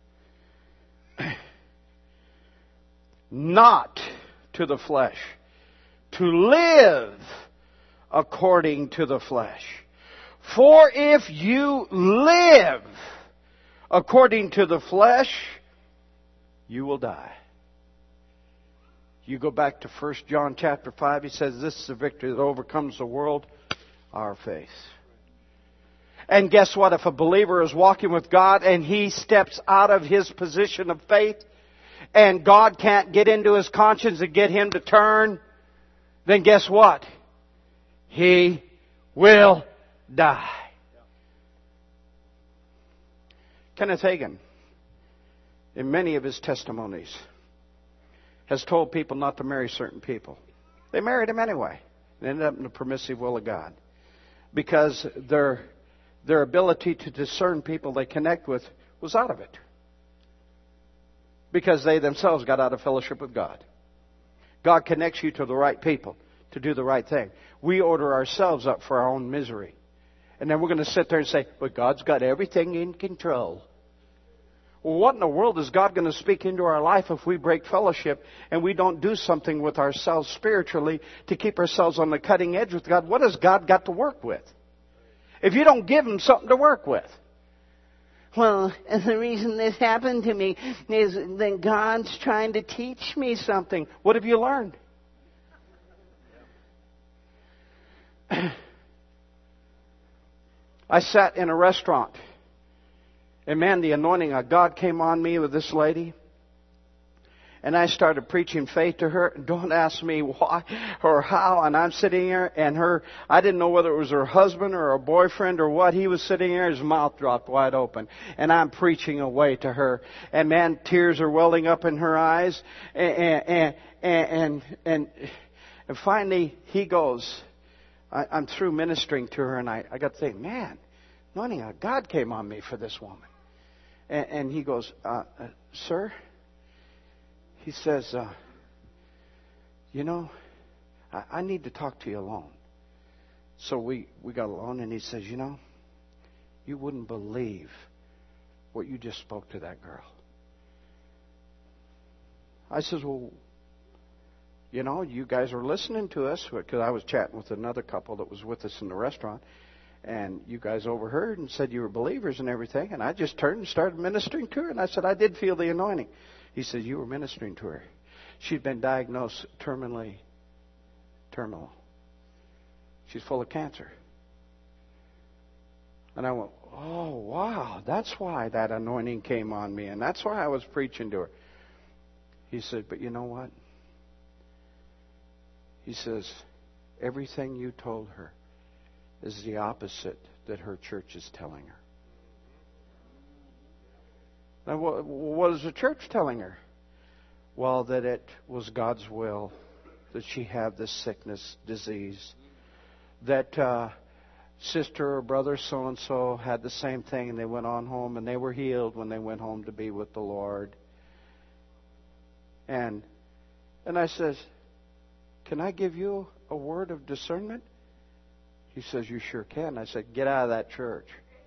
Not to the flesh. To live according to the flesh. For if you live according to the flesh, you will die. You go back to 1 John chapter 5, he says, this is the victory that overcomes the world, our faith. And guess what? If a believer is walking with God and he steps out of his position of faith, and God can't get into his conscience and get him to turn, then guess what? He will die. Kenneth Hagin, in many of his testimonies, has told people not to marry certain people. They married him anyway. They ended up in the permissive will of God. Because their ability to discern people they connect with was out of it. Because they themselves got out of fellowship with God. God connects you to the right people to do the right thing. We order ourselves up for our own misery. And then we're going to sit there and say, but God's got everything in control. Well, what in the world is God going to speak into our life if we break fellowship and we don't do something with ourselves spiritually to keep ourselves on the cutting edge with God? What has God got to work with? If you don't give Him something to work with. Well, the reason this happened to me is that God's trying to teach me something. What have you learned? I sat in a restaurant. And man, the anointing of God came on me with this lady. And I started preaching faith to her. Don't ask me why or how. And I'm sitting here and I didn't know whether it was her husband or her boyfriend or what. He was sitting there, his mouth dropped wide open. And I'm preaching away to her. And man, tears are welling up in her eyes. And finally he goes, I'm through ministering to her, and I got to think, man, anointing of God came on me for this woman. And he goes, sir, he says, I need to talk to you alone. So we got alone, and he says, you wouldn't believe what you just spoke to that girl. I says, well, you guys are listening to us, because I was chatting with another couple that was with us in the restaurant. And you guys overheard and said you were believers and everything. And I just turned and started ministering to her. And I said, I did feel the anointing. He said, you were ministering to her. She'd been diagnosed terminally terminal. She's full of cancer. And I went, oh, wow, that's why that anointing came on me, and that's why I was preaching to her. He said, but you know what? He says, everything you told her is the opposite that her church is telling her. Now, what is the church telling her? Well, that it was God's will that she have this sickness, disease. That sister or brother so-and-so had the same thing, and they went on home, and they were healed when they went home to be with the Lord. And I says, can I give you a word of discernment? He says, you sure can. I said, get out of that church.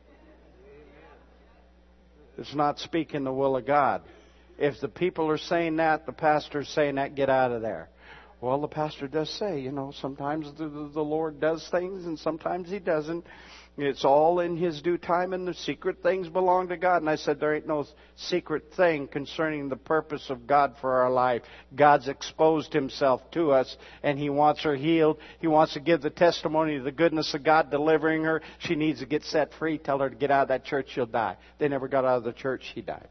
It's not speaking the will of God. If the people are saying that, the pastor's saying that, get out of there. Well, the pastor does say, sometimes the Lord does things and sometimes He doesn't. It's all in His due time, and the secret things belong to God. And I said, there ain't no secret thing concerning the purpose of God for our life. God's exposed Himself to us, and He wants her healed. He wants to give the testimony of the goodness of God delivering her. She needs to get set free. Tell her to get out of that church, she'll die. They never got out of the church, she died.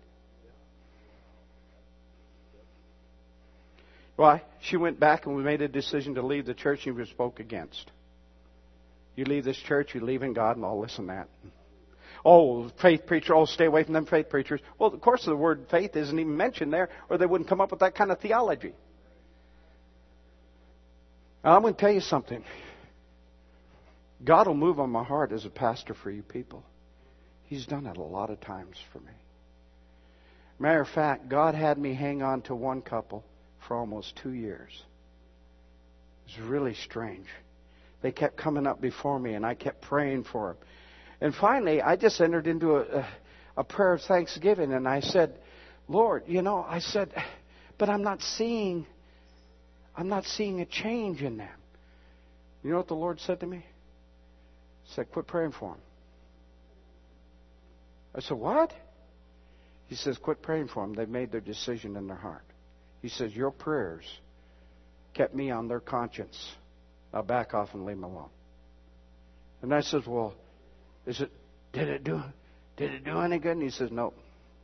Why? She went back and we made a decision to leave the church and we spoke against. You leave this church, you leave in God and all this and that. Oh, faith preacher, stay away from them faith preachers. Well, of course the word faith isn't even mentioned there, or they wouldn't come up with that kind of theology. Now, I'm going to tell you something. God will move on my heart as a pastor for you people. He's done it a lot of times for me. Matter of fact, God had me hang on to one couple for almost 2 years. It was really strange. They kept coming up before me, and I kept praying for them. And finally, I just entered into a prayer of thanksgiving, and I said, Lord, but I'm not seeing a change in them. You know what the Lord said to me? He said, quit praying for them. I said, what? He says, quit praying for them. They've made their decision in their heart. He says, your prayers kept me on their conscience. Now back off and leave them alone. And I says, well, did it do any good? And he says, no.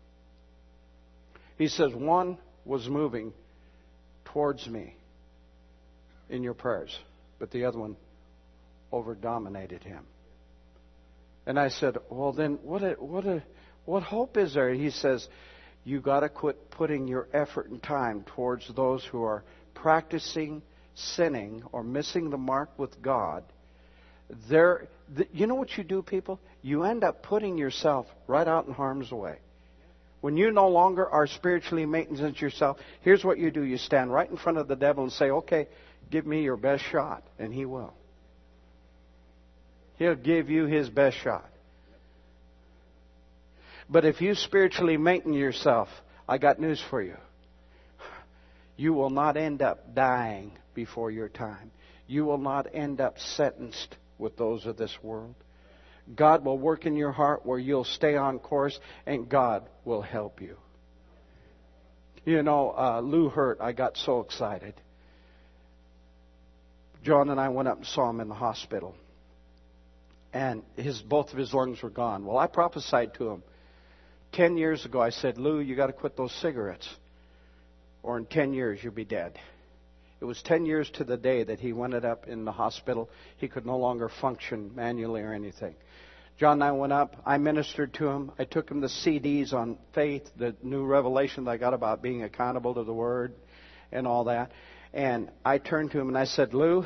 He says, one was moving towards me in your prayers, but the other one over-dominated him. And I said, well, then what hope is there? He says, you got to quit putting your effort and time towards those who are practicing sinning or missing the mark with God. You know what you do, people? You end up putting yourself right out in harm's way. When you no longer are spiritually maintenance yourself, here's what you do. You stand right in front of the devil and say, okay, give me your best shot. And he will. He'll give you his best shot. But if you spiritually maintain yourself, I got news for you. You will not end up dying before your time. You will not end up sentenced with those of this world. God will work in your heart where you'll stay on course, and God will help you. Lou Hurt, I got so excited. John and I went up and saw him in the hospital. And both of his lungs were gone. Well, I prophesied to him. 10 years ago, I said, Lou, you got to quit those cigarettes, or in 10 years you'll be dead. It was 10 years to the day that he went up in the hospital. He could no longer function manually or anything. John and I went up. I ministered to him. I took him the CDs on faith, the new revelation that I got about being accountable to the Word and all that. And I turned to him and I said, Lou,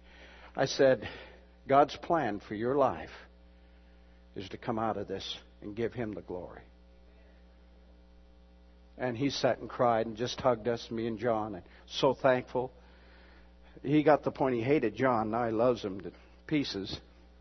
God's plan for your life is to come out of this and give Him the glory. And he sat and cried and just hugged us, me and John, and so thankful. He got the point he hated John. Now he loves him to pieces.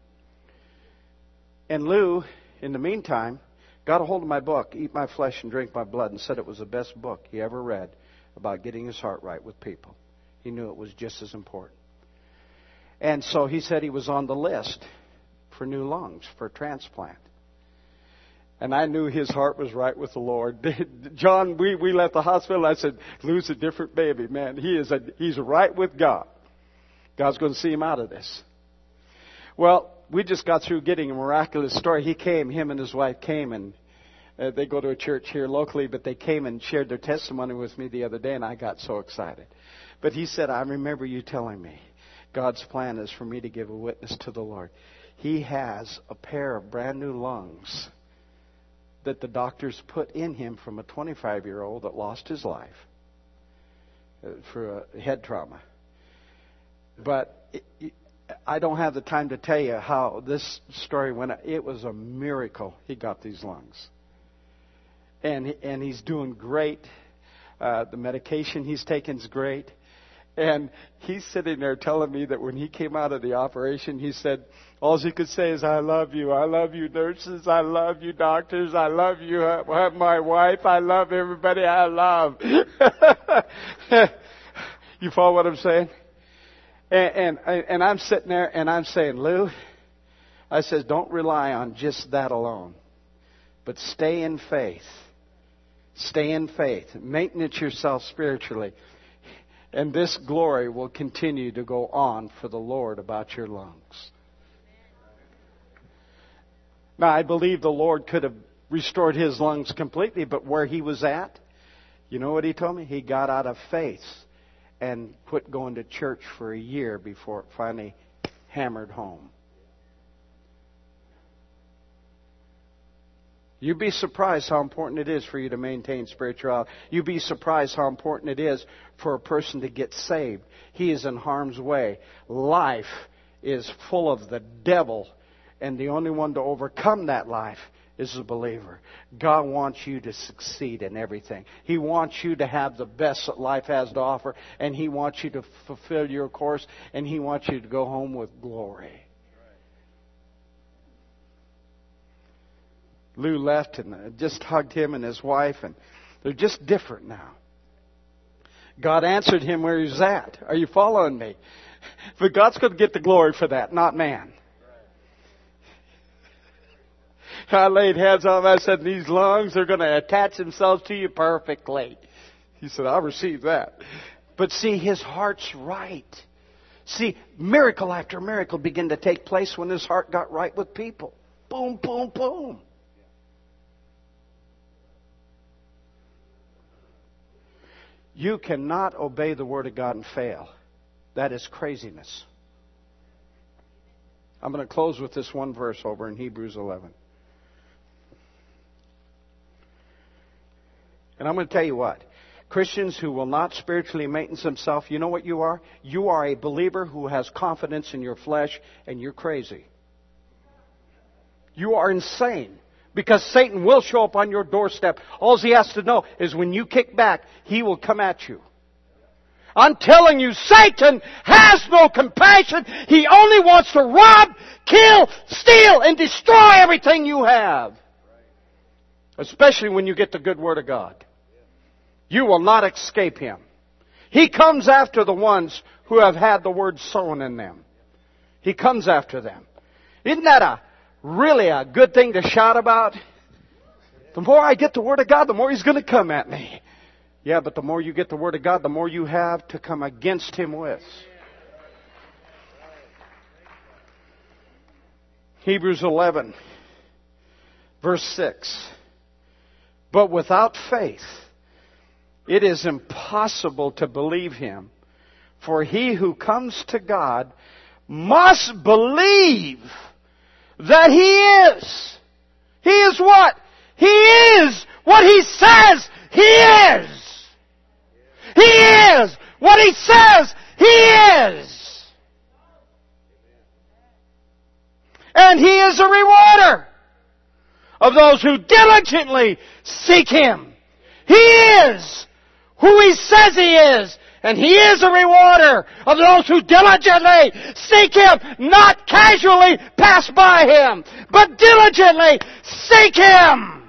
And Lou, in the meantime, got a hold of my book, Eat My Flesh and Drink My Blood, and said it was the best book he ever read about getting his heart right with people. He knew it was just as important. And so he said he was on the list for new lungs, for transplant. And I knew his heart was right with the Lord. John, we left the hospital. I said, Lou's a different baby, man. He's right with God. God's going to see him out of this. Well, we just got through getting a miraculous story. Him and his wife came, and they go to a church here locally, but they came and shared their testimony with me the other day, and I got so excited. But he said, I remember you telling me God's plan is for me to give a witness to the Lord. He has a pair of brand new lungs that the doctors put in him from a 25-year-old that lost his life for a head trauma. But I don't have the time to tell you how this story went. It was a miracle he got these lungs. And he's doing great. The medication he's taking is great. And he's sitting there telling me that when he came out of the operation, he said, all he could say is, I love you, nurses, I love you, doctors, I love you, my wife, I love everybody I love. You follow what I'm saying? And I'm sitting there and I'm saying, Lou, I says, don't rely on just that alone, but stay in faith. Stay in faith. Maintenance yourself spiritually. And this glory will continue to go on for the Lord about your lungs. Now, I believe the Lord could have restored his lungs completely, but where he was at, you know what he told me? He got out of faith and quit going to church for a year before it finally hammered home. You'd be surprised how important it is for you to maintain spirituality. You'd be surprised how important it is for a person to get saved. He is in harm's way. Life is full of the devil, and the only one to overcome that life is a believer. God wants you to succeed in everything. He wants you to have the best that life has to offer, and He wants you to fulfill your course, and He wants you to go home with glory. Lou left, and I just hugged him and his wife, and they're just different now. God answered him where he was at. Are you following me? But God's going to get the glory for that, not man. I laid hands on him. I said, these lungs are going to attach themselves to you perfectly. He said, I'll receive that. But see, his heart's right. See, miracle after miracle began to take place when his heart got right with people. Boom, boom, boom. You cannot obey the Word of God and fail. That is craziness. I'm going to close with this one verse over in Hebrews 11. And I'm going to tell you what. Christians who will not spiritually maintenance themselves, you know what you are? You are a believer who has confidence in your flesh, and you're crazy. You are insane. Because Satan will show up on your doorstep. All he has to know is when you kick back, he will come at you. I'm telling you, Satan has no compassion. He only wants to rob, kill, steal, and destroy everything you have. Especially when you get the good Word of God. You will not escape him. He comes after the ones who have had the Word sown in them. He comes after them. Isn't that really a good thing to shout about? The more I get the Word of God, the more He's going to come at me. Yeah, but the more you get the Word of God, the more you have to come against Him with. Hebrews 11, verse 6. But without faith, it is impossible to believe Him. For he who comes to God must believe that He is. He is what? He is what He says He is. He is what He says He is. And He is a rewarder of those who diligently seek Him. He is who He says He is. And He is a rewarder of those who diligently seek Him, not casually pass by Him, but diligently seek Him.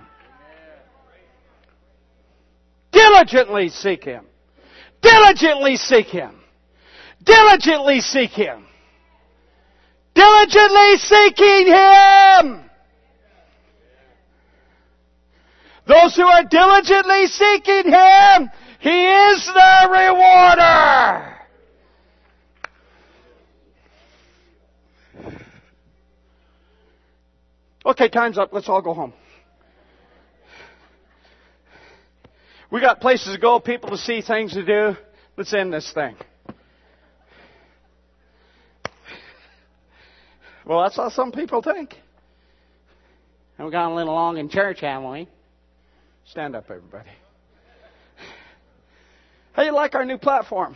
Diligently seek Him. Diligently seek Him. Diligently seek Him. Diligently seeking Him. Those who are diligently seeking Him, He is the rewarder. Okay, time's up. Let's all go home. We got places to go, people to see, things to do. Let's end this thing. Well, that's how some people think. And we've gone a little long in church, haven't we? Stand up, everybody. How you like our new platform?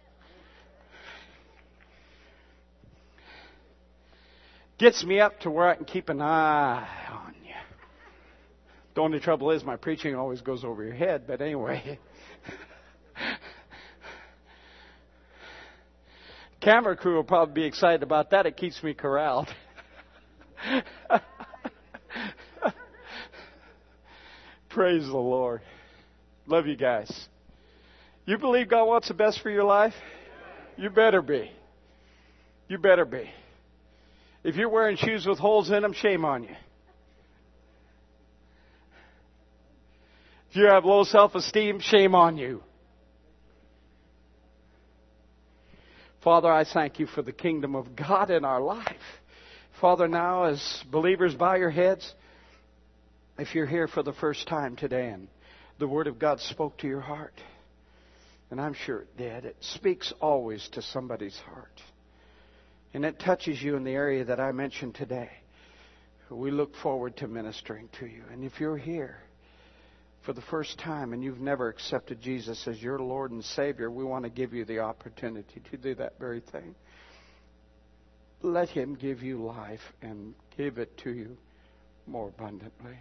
Gets me up to where I can keep an eye on you. The only trouble is my preaching always goes over your head, but anyway. Camera crew will probably be excited about that. It keeps me corralled. Praise the Lord. Love you guys. You believe God wants the best for your life? You better be. You better be. If you're wearing shoes with holes in them, shame on you. If you have low self-esteem, shame on you. Father, I thank you for the kingdom of God in our life. Father, now as believers, bow your heads. If you're here for the first time today and the Word of God spoke to your heart, and I'm sure it did, it speaks always to somebody's heart. And it touches you in the area that I mentioned today. We look forward to ministering to you. And if you're here for the first time and you've never accepted Jesus as your Lord and Savior, we want to give you the opportunity to do that very thing. Let Him give you life and give it to you more abundantly.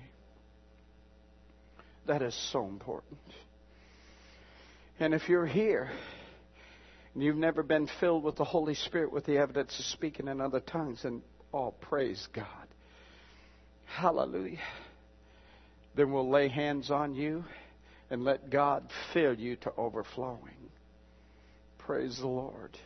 That is so important. And if you're here and you've never been filled with the Holy Spirit with the evidence of speaking in other tongues, then praise God. Hallelujah. Then we'll lay hands on you and let God fill you to overflowing. Praise the Lord.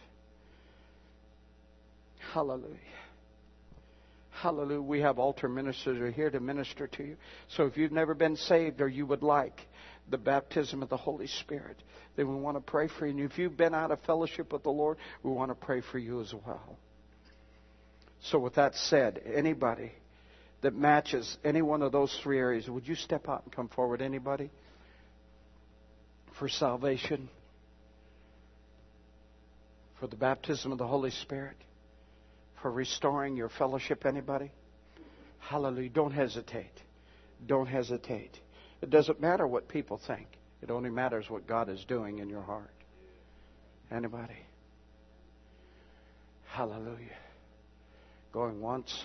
Hallelujah. Hallelujah. We have altar ministers who are here to minister to you. So if you've never been saved or you would like the baptism of the Holy Spirit, then we want to pray for you. And if you've been out of fellowship with the Lord, we want to pray for you as well. So with that said, anybody that matches any one of those three areas, would you step out and come forward? Anybody? For salvation? For the baptism of the Holy Spirit? For restoring your fellowship? Anybody? Hallelujah. Don't hesitate. Don't hesitate. It doesn't matter what people think. It only matters what God is doing in your heart. Anybody? Hallelujah. Going once.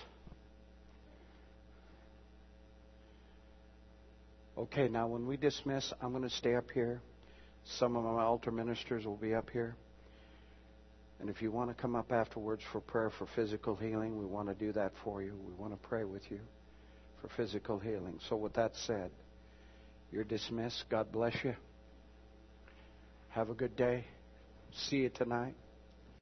Okay, now when we dismiss, I'm going to stay up here. Some of my altar ministers will be up here. And if you want to come up afterwards for prayer for physical healing, we want to do that for you. We want to pray with you for physical healing. So with that said, you're dismissed. God bless you. Have a good day. See you tonight.